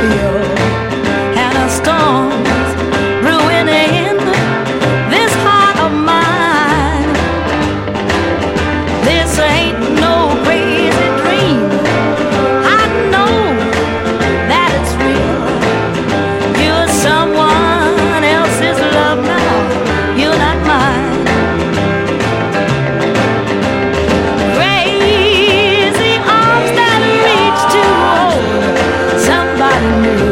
feel, and a storm's ruining this heart of mine. This ain't no crazy dream. I know that it's real. You're someone else's love now. You're not mine. Crazy arms that reach to hold somebody new.